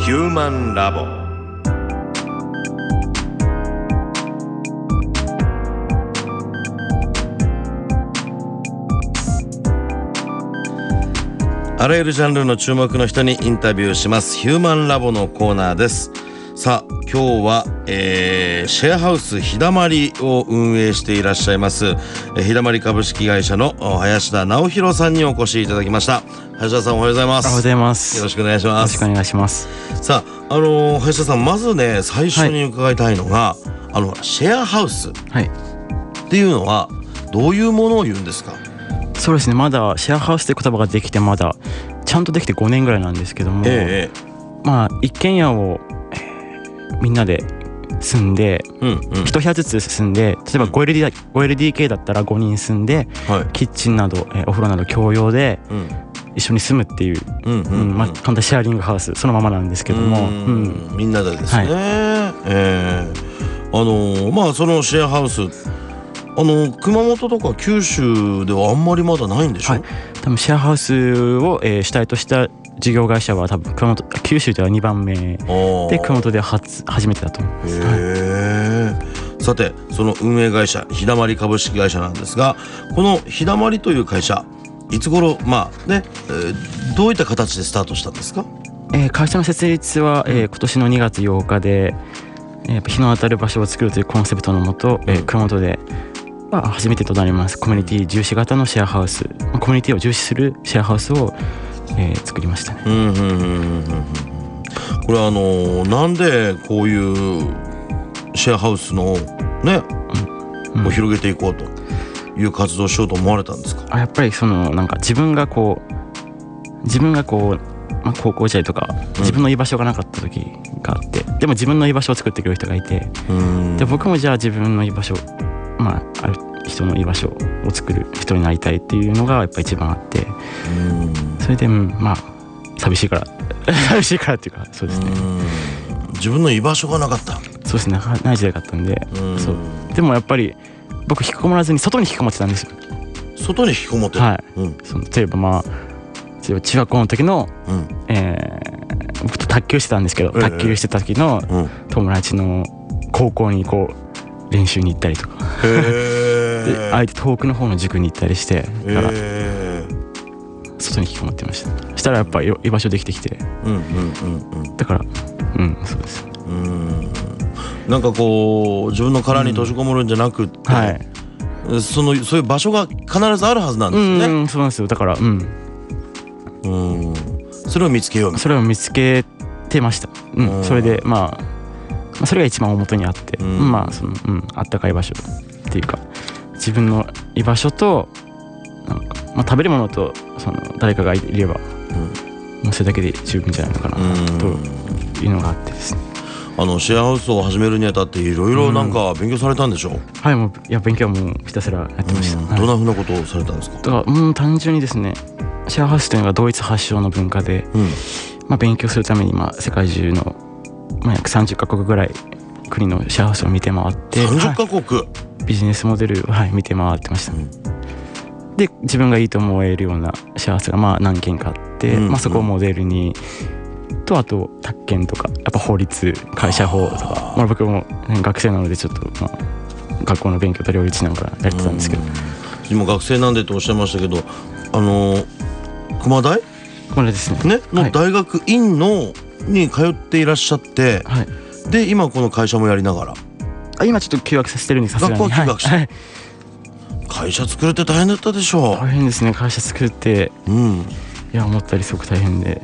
ヒューマンラボ。あらゆるジャンルの注目の人にインタビューしますヒューマンラボのコーナーです。さあ今日は、シェアハウスひだまりを運営していらっしゃいますひだまり株式会社の林田直弘さんにお越しいただきました。林田さんおはようございます。 おはようございます。 よろしくお願いします。 よろしくお願いします。 さあ、林田さんまずね最初に伺いたいのが、シェアハウスっていうのはどういうものを言うんですか？ そうですね、まだシェアハウスという言葉ができてまだちゃんとできて5年ぐらいなんですけども、まあ一軒家を、みんなで住んで、一部屋ずつ住んで、例えば 5LDK だったら5人住んで、キッチンなど、お風呂など共用で一緒に住むっていう、まあ簡単にシェアリングハウスそのままなんですけども、 みんなでですね、まあそのシェアハウス熊本とか九州ではあんまりまだないんでしょ？多分シェアハウスを、主体とした事業会社は多分九州では2番目で熊本では初めてだと思います。 さてその運営会社ひだまり株式会社なんですが、このひだまりという会社いつ頃どういった形でスタートしたんですか？ 会社の設立は、今年の2月8日で、日の当たる場所を作るというコンセプトのもと、熊本で初めてとなりますコミュニティ重視型のシェアハウス、コミュニティを重視するシェアハウスを、作りましたね。 これなんでこういうシェアハウスのね、を広げていこうという活動をしようと思われたんですか？ やっぱりなんか自分が高校時代とか自分の居場所がなかった時があって、でも自分の居場所を作ってくれる人がいて、で僕もじゃあ自分の居場所、ある人の居場所を作る人になりたいっていうのがやっぱ一番あって、それで寂しいからっていうか、そうですね、 自分の居場所がなかった。 そうですね、ない時代があったんで、そうでもやっぱり僕引きこもらずに外に引きこもってたんですよ。 外に引きこもって例えば中学校の時の、僕と卓球してたんですけど、卓球してた時の友達の高校に練習に行ったりとかで相手遠くの方の塾に行ったりしてから外に引きこもってました。したらやっぱり居場所できてきて、だからそうです。 なんか自分の殻に閉じこもるんじゃなくって、そういう場所が必ずあるはずなんですよね。 そうなんですよ。だからそれを見つけよう。 それを見つけてました。それでそれが一番表にあって、あったかい場所っていうか、自分の居場所と食べるものと誰かがいれば、もうそれだけで十分じゃないのかなというのがあってですね。 シェアハウスを始めるにあたっていろいろなんか勉強されたんでしょう？ 勉強はもうひたすらやってました。 どんなふうなことをされたんですか？ だから単純にですね、シェアハウスというのがドイツ発祥の文化で、勉強するために世界中の約30カ国ぐらい国のシェアハウスを見て回って、 30カ国、 ビジネスモデルを見て回ってました。で自分がいいと思えるようなシェアハウスが何件かあって、そこをモデルにと、あと宅建とかやっぱ法律会社法とか、僕も学生なのでちょっと学校の勉強と両立しながらやってたんですけど、 今学生なんでとおっしゃいましたけど、熊大ですねの大学院に通っていらっしゃって、で今この会社もやりながら、 今ちょっと休学させてるんで、さすがに学校は休学して、会社作るって大変だったでしょう？ 大変ですね、会社作って、いや思ったよりすごく大変で、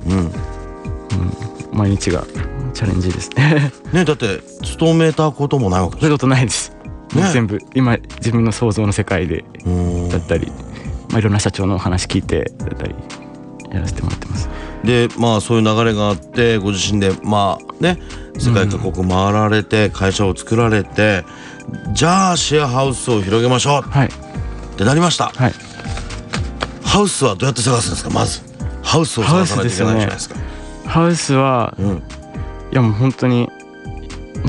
毎日がチャレンジですね。 だって勤めたこともないわけでしょ？ そういうことないです。全部今自分の想像の世界でだったり、いろんな社長のお話聞いてだったりやらせてもらってます。 でそういう流れがあって、ご自身で世界各国回られて会社を作られて、じゃあシェアハウスを広げましょうってなりました。ハウスはどうやって探すんですか？まずハウスを探さないといけないじゃないですか。 ハウスは、いやもう本当に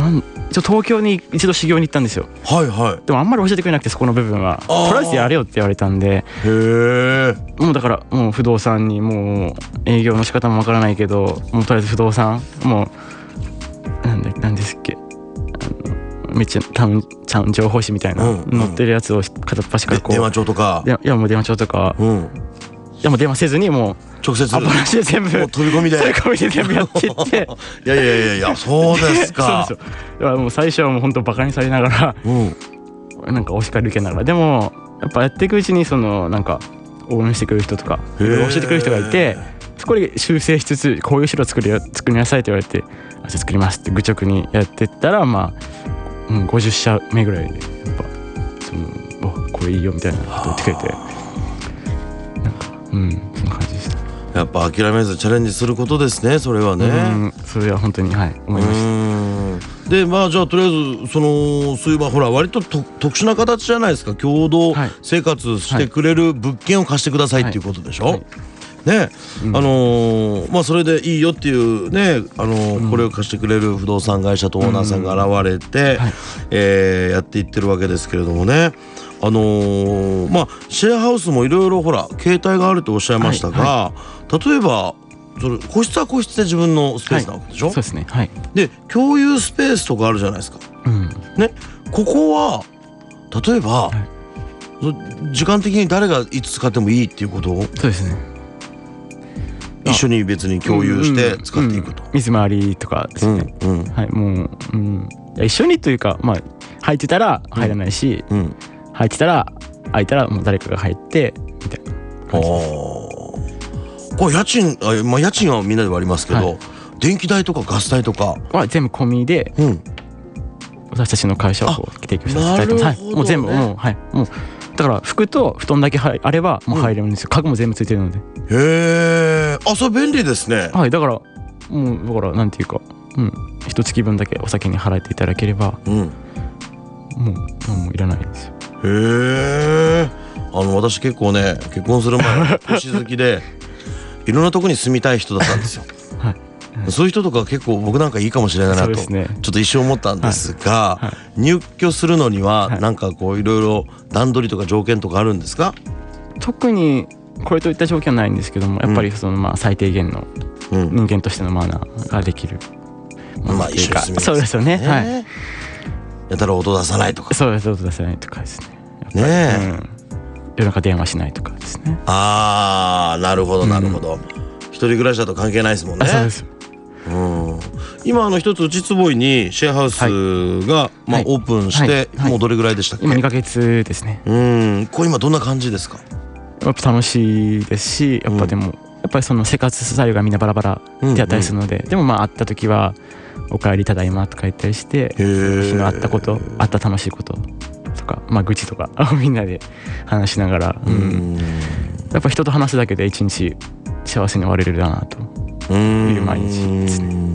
東京に一度修行に行ったんですよ。 はいはい。 でもあんまり教えてくれなくて、そこの部分はとりあえずやれよって言われたんで、 へえ。 もうだからもう不動産にもう営業の仕方もわからないけど、もうとりあえず不動産もうなんですっけ、めっちゃちゃん情報誌みたいな載ってるやつを片っ端からこう、 電話帳とか、 いやもう電話帳とか、いやもう電話せずにもう直接アポなしで全部もう飛び込みで全部やっていっていやそうですか。 そうですよ。だからもう最初はもう本当バカにされながら、なんかお叱り受けながら、でもやっぱやっていくうちにそのなんか応援してくれる人とか教えてくれる人がいて、そこで修正しつつ、こういう資料作りなさいって言われて、じゃあ作りますって愚直にやってったら、まあ、50社目ぐらいでやっぱこれいいよみたいなこと言ってくれて、なんかそんな感じでした。 やっぱ諦めずチャレンジすることですね、それはね。 それは本当に思いました。 でまあじゃあとりあえずそういえばほら割と特殊な形じゃないですか。共同生活してくれる物件を貸してくださいっていうことでしょ。ね、まあそれでいいよっていうね、これを貸してくれる不動産会社とオーナーさんが現れて、やっていってるわけですけれどもね。まあシェアハウスもいろいろほら形態があるとおっしゃいましたが、例えば個室は個室で自分のスペースなわけでしょ。 そうですね。はい。 で共有スペースとかあるじゃないですか。ね、ここは例えば、時間的に誰がいつ使ってもいいっていうことを、 そうですね、 一緒に別に共有して使っていくと。 水回りとかですね。はい、もう、一緒にというか、まあ入ってたら入らないし、入ってたら空いたらもう誰かが入ってみたいな感じです。 これ家賃家賃はみんなで割りますけど、電気代とかガス代とかは全部込みで、私たちの会社を提供させていただいてます。もう全部もうだから服と布団だけあればもう入れるんですよ。家具も全部ついてるので。 へえ、それ便利ですね。 はい、だからなんていうか、一月分だけお酒に払っていただければ、もういらないですよ。 へえ、私結構ね、結婚する前星好きでいろんなとこに住みたい人だったんですよ。そういう人とか結構僕なんかいいかもしれないなと、ちょっと一瞬思ったんですが、入居するのにはなんかこういろいろ段取りとか条件とかあるんですか？ 特にこれといった条件はないんですけども、やっぱり最低限の人間としてのマナーができる。 まあ一緒に住みますね。 そうですよね。はい。 やたら音出さないとか。 そうです、音出さないとかですね。 ね夜中電話しないとかですね。 なるほどなるほど。一人暮らしだと関係ないですもんね。 そうです。 今一つ内坪井にシェアハウスがオープンしてもうどれぐらいでしたっけ？ 今2ヶ月ですね。 これ今どんな感じですか？ やっぱ楽しいですし、やっぱでもやっぱりその生活スタイルがみんなバラバラであったりするので、でも会った時はお帰りただいまとか言ったりして、日のあったことあった楽しいこととか、愚痴とかみんなで話しながら、やっぱ人と話すだけで一日幸せに終われるだなという毎日ですね。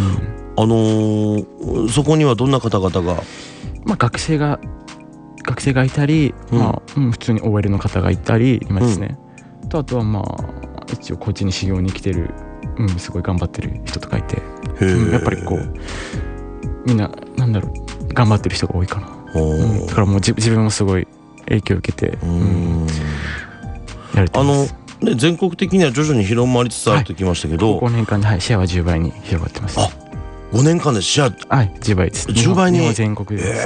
そこにはどんな方々が？ 学生がいたり、普通に OL の方がいたり今ですね。あとは一応こっちに修行に来てる、すごい頑張ってる人とかいて、やっぱりこうみんな頑張ってる人が多いかな。だからもう自分もすごい影響を受けてやれてます。 全国的には徐々に広まりつつあるときましたけど、 5年間でシェアは10倍に広がってます。 5年間でシェア 10倍です。 10倍に。 日本全国で。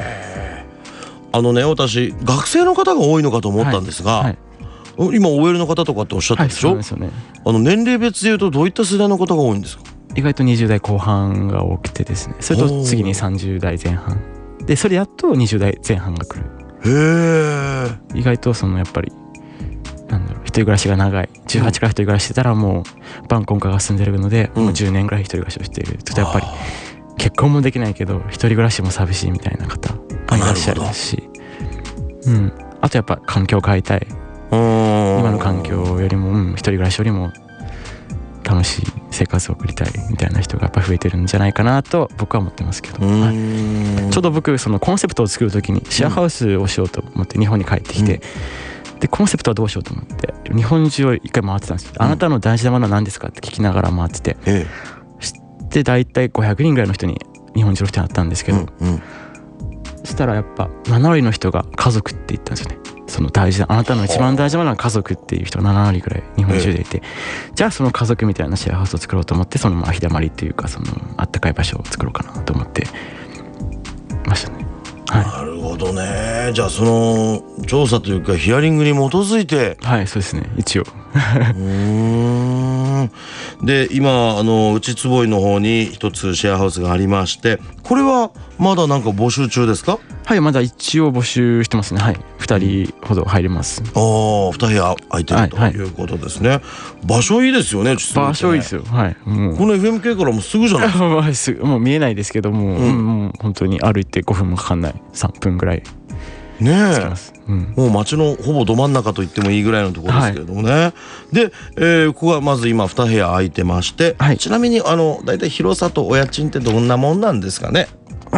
私学生の方が多いのかと思ったんですが、今 OL の方とかっておっしゃったでしょ。年齢別でいうとどういった世代の方が多いんですか？ 意外と20代後半が多くてですね、それと次に30代前半で、それやっと20代前半が来る。意外とやっぱり一人暮らしが長い、18から一人暮らししてたらもう晩婚化が進んでるので、もう10年ぐらい一人暮らしをしていると、やっぱり結婚もできないけど一人暮らしも寂しいみたいな方がいらっしゃるし、あとやっぱ環境を変えたい、今の環境よりも、一人暮らしよりも楽しい生活を送りたいみたいな人がやっぱ増えてるんじゃないかなと僕は思ってますけど、ちょうど僕そのコンセプトを作る時にシェアハウスをしようと思って日本に帰ってきて、でコンセプトはどうしようと思って日本中を一回回ってたんですよ。あなたの大事なものは何ですかって聞きながら回ってて、で大体500人ぐらいの人に日本中の人に会ったんですけど、そしたらやっぱ7割の人が家族って言ったんですよね。その大事なあなたの一番大事なのは家族っていう人が7割ぐらい日本中でいて、じゃあその家族みたいなシェアハウスを作ろうと思って、その日だまりっていうか、そのあったかい場所を作ろうかなと思ってましたね。 なるほどね。じゃあその調査というかヒアリングに基づいて。 はい、そうですね、一応で今内坪井の方に一つシェアハウスがありまして、これはまだなんか募集中ですか？ はい、まだ一応募集してますね。はい、2人ほど入れます。 2部屋空いてるということですね。場所いいですよね。 場所いいですよ。はい、もうこの FMK からもうすぐじゃないですか。 もう見えないですけども、もう本当に歩いて5分もかかんない、3分ぐらいねえ、もう街のほぼど真ん中と言ってもいいぐらいのところですけれどもね。で、ここはまず今2部屋空いてまして、ちなみにだいたい広さとお家賃ってどんなもんなんですかね？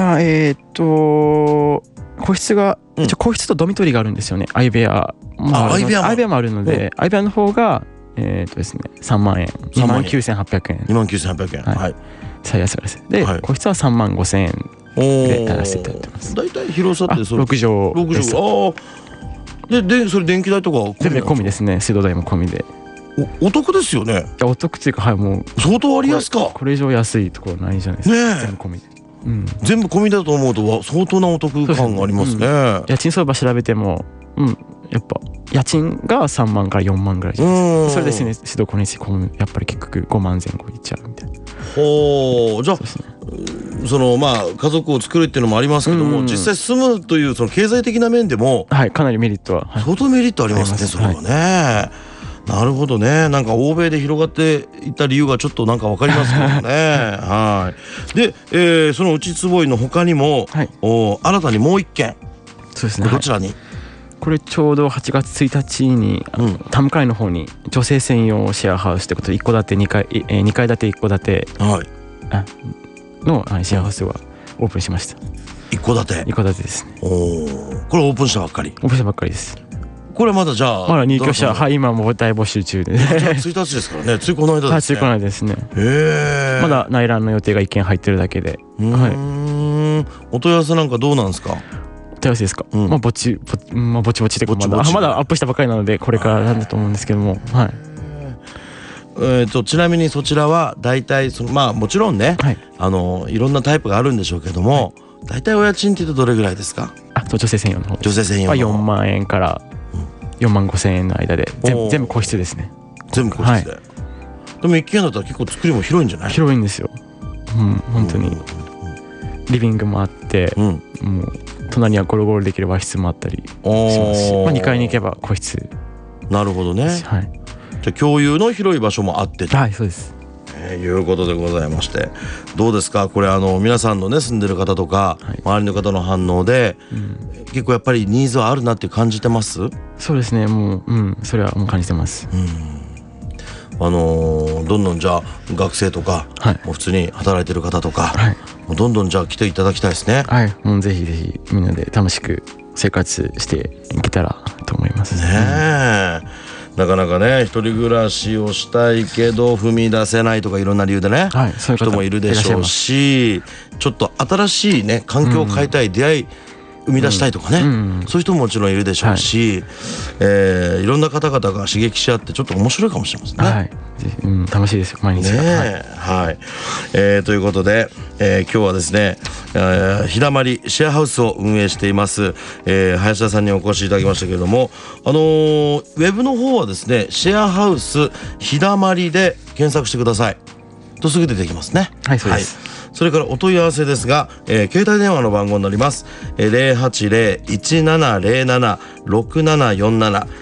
個室が、個室とドミトリーがあるんですよね。相部屋もあるので、相部屋の方がですね、3万円、29,800円、 29,800円、はい、 最安です。で、個室は35,000円でやらせていただいてます。 だいたい広さって 6畳です。 でそれ電気代とか全部込みですね。水道代も込みでお得ですよね。 お得っていうか、はい、もう相当割安か。 これ以上安いところないじゃないですか。全部込みで、 全部込みだと思うと相当なお得感がありますね。 家賃相場調べても、やっぱ家賃が3万から4万ぐらいじゃないですか。それですね、指導光熱費やっぱり結局5万前後いっちゃうみたいな。 じゃあその家族を作るっていうのもありますけども、実際住むというその経済的な面でも、 はい、かなりメリットは、 相当メリットありますね。それはね、なるほどね。なんか欧米で広がっていった理由がちょっとなんか分かりますけどね。はい。で、その内坪井の他にも、新たにもう一軒。 そうですね。 どちらに？ これちょうど8月1日に田向の方に女性専用シェアハウスということで、1戸建て2階建て1戸建てのシェアハウスがオープンしました。 1戸建てですね。 これオープンしたばっかり？オープンしたばっかりです。 これまだじゃあまだ入居者、今も大募集中で、 1日ですからね。ついこの間ですね。 ついこの間ですね。まだ内覧の予定が1件入ってるだけで。 お問い合わせなんかどうなんですか？ お問い合わせですか？ぼちぼちで、まだアップしたばかりなのでこれからなんだと思うんですけども。 ちなみにそちらは大体もちろんね、いろんなタイプがあるんでしょうけども、大体お家賃って言うとどれぐらいですか？ 女性専用の方です。 女性専用の 4万円から4万5千円の間で、全部個室ですね。 全部個室で。でも一軒家だったら結構作りも広いんじゃない？ 広いんですよ。本当にリビングもあって、もう隣にはゴロゴロできる和室もあったりしますし、2階に行けば個室。 なるほどね。じゃあ共有の広い場所もあってと。 はい、そうです。 いうことでございまして、どうですかこれ皆さんのね住んでる方とか、周りの方の反応で、結構やっぱりニーズはあるなって感じてます？ そうですね、もう、それはもう感じてます。 どんどんじゃあ学生とか、もう普通に働いてる方とか、もうどんどんじゃあ来ていただきたいですね。 はい、もうぜひぜひみんなで楽しく生活していけたらと思いますね。なかなかね一人暮らしをしたいけど踏み出せないとかいろんな理由でね、そういう人もいるでしょうし、ちょっと新しいね環境を変えたい、出会い生み出したいとかね、そういう人ももちろんいるでしょうし、いろんな方々が刺激し合ってちょっと面白いかもしれませんね。 楽しいですよ毎日が。 ということで、今日はですね、日だまりシェアハウスを運営しています、林田さんにお越しいただきましたけれども、ウェブの方はですねシェアハウス日だまりで検索してくださいとすぐ出てきますね。 はい、そうです。 それからお問い合わせですが、携帯電話の番号になります。080-1707-6747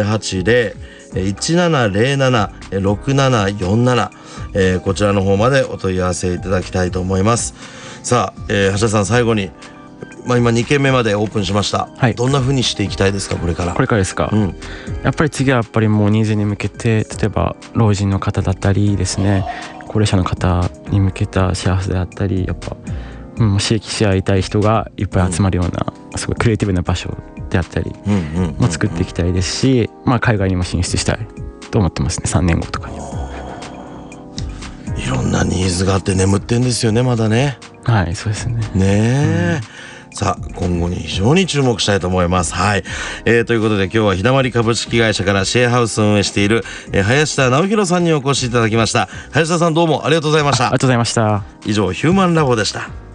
080-1707-6747、こちらの方までお問い合わせいただきたいと思います。さあ、橋田さん最後に、今2軒目までオープンしました、どんな風にしていきたいですかこれから？ これからですか、やっぱり次はもうニーズに向けて、例えば老人の方だったりですね、高齢者の方に向けたシェアハウスであったり、やっぱ、刺激し合いたい人がいっぱい集まるような、すごいクリエイティブな場所であったりも作っていきたいですし、海外にも進出したいと思ってますね。3年後とかに。 いろんなニーズがあって眠ってんですよねまだね。 はい、そうですね。 ねえ、さあ今後に非常に注目したいと思います。はい、ということで今日は日だまり株式会社からシェアハウスを運営している、林田直弘さんにお越しいただきました。林田さん、どうもありがとうございました。 ありがとうございました。 以上ヒューマンラボでした。